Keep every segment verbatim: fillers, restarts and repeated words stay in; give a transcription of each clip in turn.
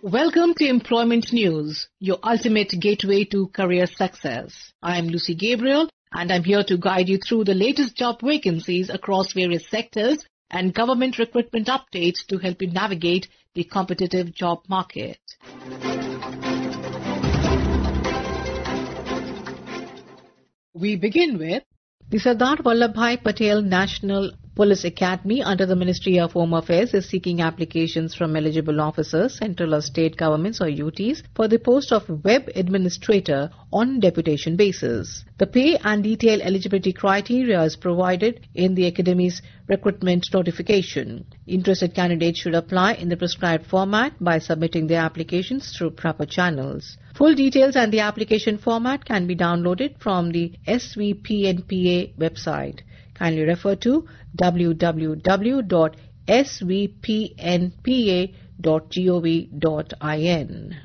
Welcome to Employment News, your ultimate gateway to career success. I am Lucy Gabriel and I'm here to guide you through the latest job vacancies across various sectors and government recruitment updates to help you navigate the competitive job market. We begin with the Sardar Vallabhbhai Patel National Police Academy under the Ministry of Home Affairs is seeking applications from eligible officers, central or state governments or U Ts for the post of web administrator on deputation basis. The pay and detailed eligibility criteria is provided in the Academy's recruitment notification. Interested candidates should apply in the prescribed format by submitting their applications through proper channels. Full details and the application format can be downloaded from the S V P N P A website. Kindly refer to w w w dot s v p n p a dot gov dot in.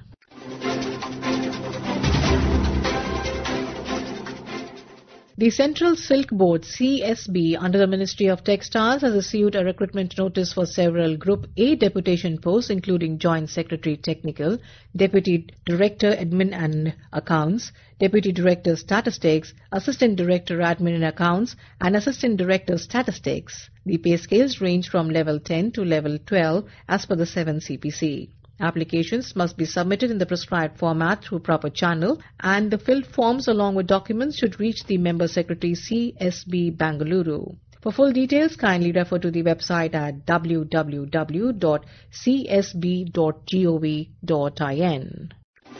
The Central Silk Board C S B under the Ministry of Textiles has issued a recruitment notice for several Group A deputation posts including Joint Secretary Technical, Deputy Director Admin and Accounts, Deputy Director Statistics, Assistant Director Admin and Accounts and Assistant Director Statistics. The pay scales range from level ten to level twelve as per the seventh C P C. Applications must be submitted in the prescribed format through proper channel and the filled forms along with documents should reach the Member Secretary C S B Bangalore. For full details, kindly refer to the website at w w w dot c s b dot gov dot in.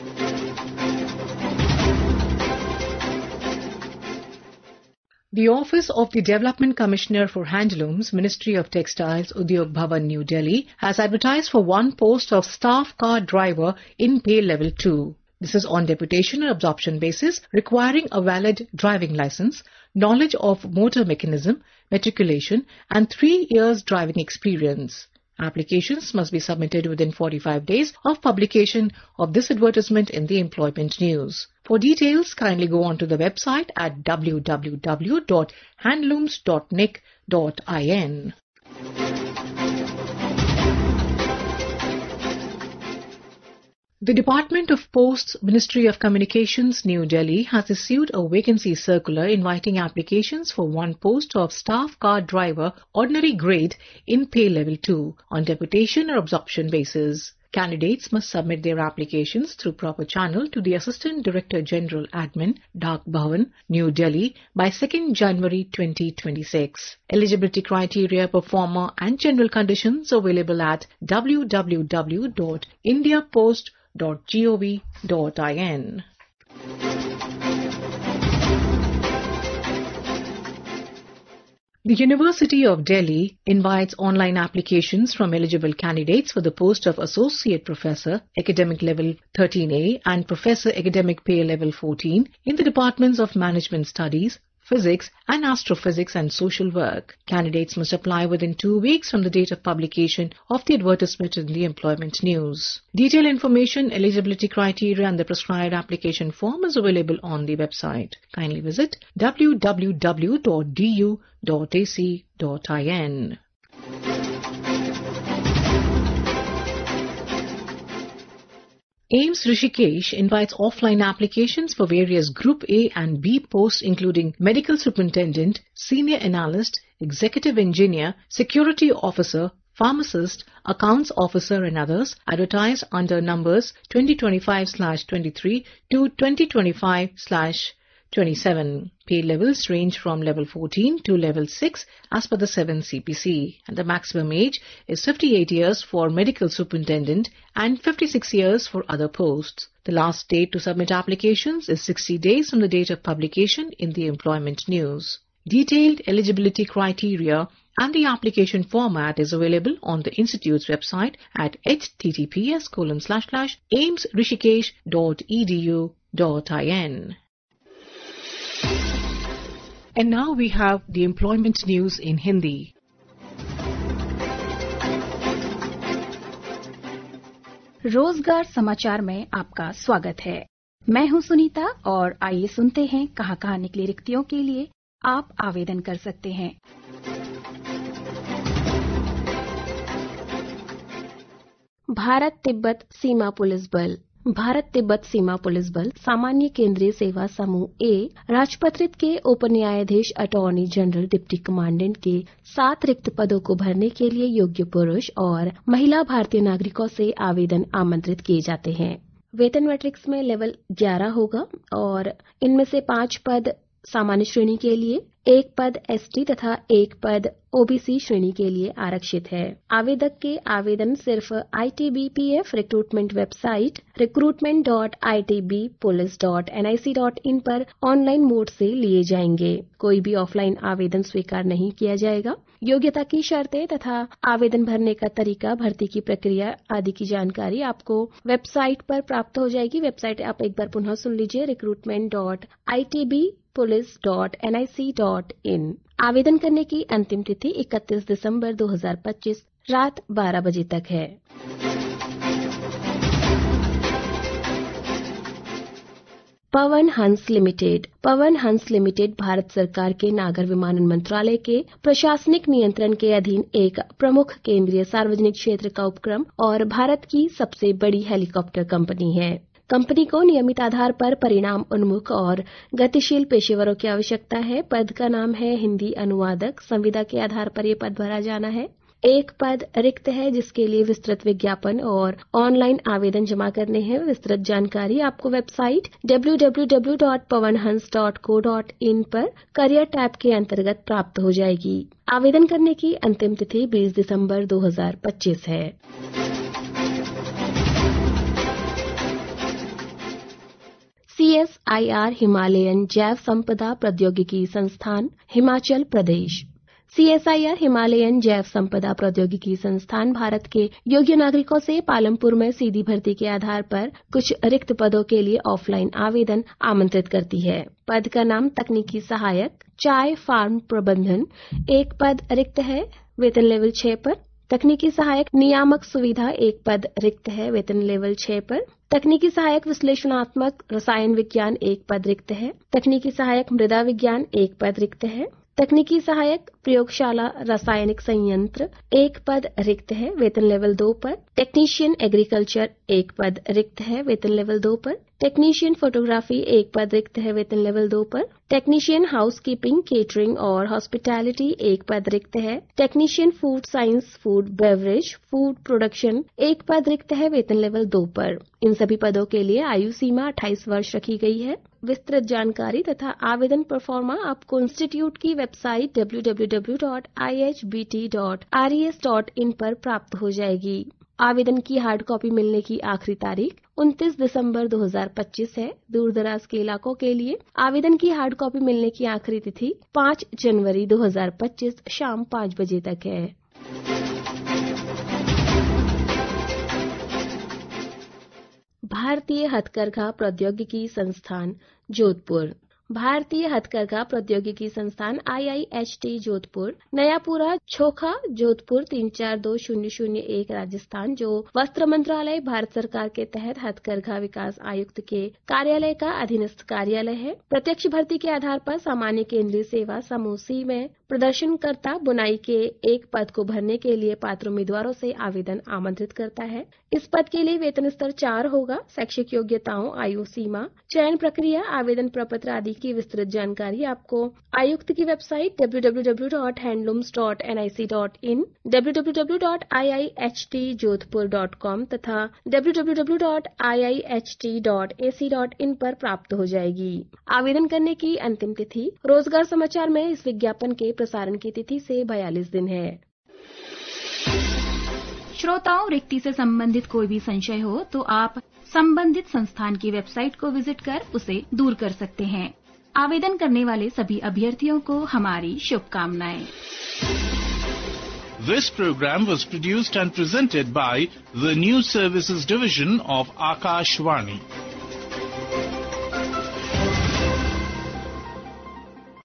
The Office of the Development Commissioner for Handlooms, Ministry of Textiles, Udyog Bhavan, New Delhi, has advertised for one post of staff car driver in pay level two. This is on deputation or absorption basis, requiring a valid driving license, knowledge of motor mechanism, matriculation, and three years driving experience. Applications must be submitted within forty-five days of publication of this advertisement in the Employment News. For details, kindly go on to the website at w w w dot handlooms dot n I c dot in. The Department of Posts, Ministry of Communications, New Delhi has issued a vacancy circular inviting applications for one post of staff car driver ordinary grade in pay level two on deputation or absorption basis. Candidates must submit their applications through proper channel to the Assistant Director General Admin, Dak Bhavan, New Delhi by second January twenty twenty-six. Eligibility criteria, performer and general conditions available at w w w dot india post dot gov dot in. The University of Delhi invites online applications from eligible candidates for the post of Associate Professor, Academic Level thirteen A and Professor Academic Pay Level fourteen in the Departments of Management Studies, Physics and Astrophysics and Social Work. Candidates must apply within two weeks from the date of publication of the advertisement in the Employment News. Detailed information, eligibility criteria and the prescribed application form is available on the website. Kindly visit w w w dot d u dot a c dot in. AIIMS Rishikesh invites offline applications for various Group A and B posts including Medical Superintendent, Senior Analyst, Executive Engineer, Security Officer, Pharmacist, Accounts Officer and others, advertised under numbers twenty twenty-five slash twenty-three to twenty twenty-five slash twenty-seven. Pay levels range from level fourteen to level six as per the seventh C P C and the maximum age is fifty-eight years for Medical Superintendent and fifty-six years for other posts. The last date to submit applications is sixty days from the date of publication in the Employment News. Detailed eligibility criteria and the application format is available on the Institute's website at h t t p s colon slash slash aims rishikesh dot e d u dot in. And now we have the Employment News in Hindi. रोजगार समाचार में आपका स्वागत है। मैं हूं सुनीता और आइए सुनते हैं कहां कहां निकली रिक्तियों के लिए आप आवेदन कर सकते हैं। भारत तिब्बत सीमा पुलिस बल। भारत तिब्बत सीमा पुलिस बल सामान्य केंद्रीय सेवा समूह ए राजपत्रित के उप न्यायाधीश अटॉर्नी जनरल डिप्टी कमांडेंट के सात रिक्त पदों को भरने के लिए योग्य पुरुष और महिला भारतीय नागरिकों से आवेदन आमंत्रित किए जाते हैं। वेतन मैट्रिक्स में लेवल ग्यारह होगा और इनमें से पांच पद सामान्य श्रेणी के लिए, एक पद एसटी तथा एक पद ओबीसी श्रेणी के लिए आरक्षित है। आवेदक के आवेदन सिर्फ ITBPF recruitment website recruitment dot I T B police dot N I C dot in पर ऑनलाइन मोड से लिए जाएंगे। कोई भी ऑफलाइन आवेदन स्वीकार नहीं किया जाएगा। योग्यता की शर्तें तथा आवेदन भरने का तरीका, भर्ती की प्रक्रिया आदि की जानकारी आपको वेबसाइट पर प्राप्त हो जाएगी। वेबसाइट आप एक बार पुनः सुन लीजिए, recruitment dot I T B police dot N I C dot in. आवेदन करने की अंतिम तिथि इकतीस दिसंबर दो हज़ार पच्चीस रात बारह बजे तक है। पवन हंस लिमिटेड। पवन हंस लिमिटेड भारत सरकार के नागर विमानन मंत्रालय के प्रशासनिक नियंत्रण के अधीन एक प्रमुख केंद्रीय सार्वजनिक क्षेत्र का उपक्रम और भारत की सबसे बड़ी हेलीकॉप्टर कंपनी है। कंपनी को नियमित आधार पर परिणाम उन्मुख और गतिशील पेशेवरों की आवश्यकता है। पद का नाम है हिंदी अनुवादक। संविदा के आधार पर यह पद भरा जाना है। एक पद रिक्त है जिसके लिए विस्तृत विज्ञापन और ऑनलाइन आवेदन जमा करने हैं। विस्तृत जानकारी आपको website W W W dot Pawan Hans dot co dot in पर करियर टैब के अंतर्गत प्राप्त हो जाएगी। आवेदन करने की अंतिम तिथि बीस दिसंबर दो हज़ार पच्चीस है। सीएसआईआर हिमालयन जैव संपदा प्रौद्योगिकी संस्थान हिमाचल प्रदेश। सीएसआईआर हिमालयन जैव संपदा प्रौद्योगिकी संस्थान भारत के योग्य नागरिकों से पालमपुर में सीधी भर्ती के आधार पर कुछ रिक्त पदों के लिए ऑफलाइन आवेदन आमंत्रित करती है। पद का नाम तकनीकी सहायक चाय फार्म प्रबंधन। एक पद रिक्त है, वेतन लेवल छह पर। तकनीकी सहायक नियामक सुविधा एक पद रिक्त है, वेतन लेवल छह पर। तकनीकी सहायक विश्लेषणात्मक रसायन विज्ञान एक पद रिक्त है। तकनीकी सहायक मृदा विज्ञान एक पद रिक्त है। तकनीकी सहायक प्रयोगशाला रासायनिक संयंत्र एक पद रिक्त है, वेतन लेवल दो पर। टेक्नीशियन एग्रीकल्चर एक पद रिक्त है, वेतन लेवल दो पर। टेक्नीशियन फोटोग्राफी एक पद रिक्त है, वेतन लेवल दो पर। टेक्नीशियन हाउसकीपिंग केटरिंग और हॉस्पिटैलिटी एक पद रिक्त है। Technician food science food beverage food production एक पद रिक्त है, वेतन लेवल दो पर। इन सभी पदों के लिए आयु सीमा अट्ठाईस वर्ष रखी गई है। विस्तृत जानकारी तथा आवेदन परफॉर्मा आपको इंस्टीट्यूट की website W W W dot I H B T dot R E S dot in पर प्राप्त हो जाएगी। आवेदन की हार्ड कॉपी मिलने की आखिरी तारीख उनतीस दिसंबर दो हज़ार पच्चीस है। दूर दराज के इलाकों के लिए आवेदन की हार्ड कॉपी मिलने की आखिरी तिथि पाँच जनवरी दो हज़ार पच्चीस शाम पाँच बजे तक है। भारतीय हथकरघा प्रौद्योगिकी संस्थान जोधपुर। भारतीय हथकरघा प्रौद्योगिकी संस्थान I I H T Jodhpur, Nayapura Chhokha Jodhpur तीन चार दो शून्य शून्य एक राजस्थान, जो वस्त्र मंत्रालय भारत सरकार के तहत हथकरघा विकास आयुक्त के कार्यालय का अधीनस्थ कार्यालय है। प्रत्यक्ष भर्ती के आधार पर सामान्य केंद्रीय सेवा समूह सी में प्रदर्शनकर्ता बुनाई के एक पद को भरने के लिए पात्र उम्मीदवारों से आवेदन आमंत्रित करता है। इस पद के लिए वेतन स्तर चार होगा। शैक्षिक योग्यताओं, आयु सीमा, चयन प्रक्रिया, आवेदन प्रपत्र आदि की विस्तृत जानकारी आपको आयुक्त की website W W W dot handlooms dot N I C dot in, W W W dot I I H T Jodhpur dot com तथा W W W dot I I H T dot A C dot in पर प्राप्त हो जाएगी। आवेदन करने की अंतिम तिथि रोजगार समाचार में इस विज्ञापन के प्रसारण की तिथि से बयालीस दिन है। श्रोताओं, रिक्ति से संबंधित कोई भी संशय हो तो आप संबंधित संस्थान की वेबसाइट को विजिट कर उसे दूर कर सकते हैं। आवेदन करने वाले सभी अभ्यर्थियों को हमारी शुभकामनाएं। This program was produced and presented by the News Services Division of Akashvani.